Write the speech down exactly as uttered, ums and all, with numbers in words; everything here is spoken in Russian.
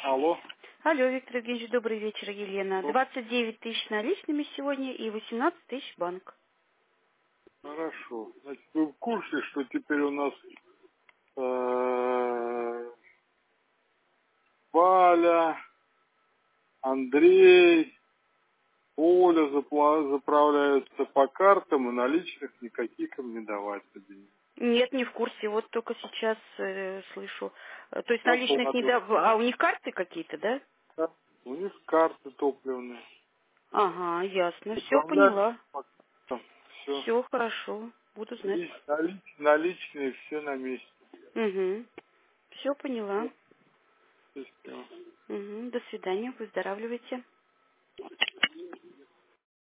Алло. Алло, Виктор Евгеньевич, добрый вечер, Елена. Ну, двадцать девять тысяч наличными сегодня и восемнадцать тысяч банк. хорошо. Значит, вы в курсе, что теперь у нас э, Валя, Андрей, Оля запла- заправляются по картам, и наличных никаких им не давать денег. Нет, не в курсе, вот только сейчас э, слышу. Э, То есть Так наличных не ладно. да... А у них карты какие-то, да? Да. У них карты топливные. Ага, ясно, все Заправляются поняла. по картам. Все. Все хорошо, буду знать. Наличные все на месте. Угу. Все поняла. Все. Угу. До свидания, выздоравливайте.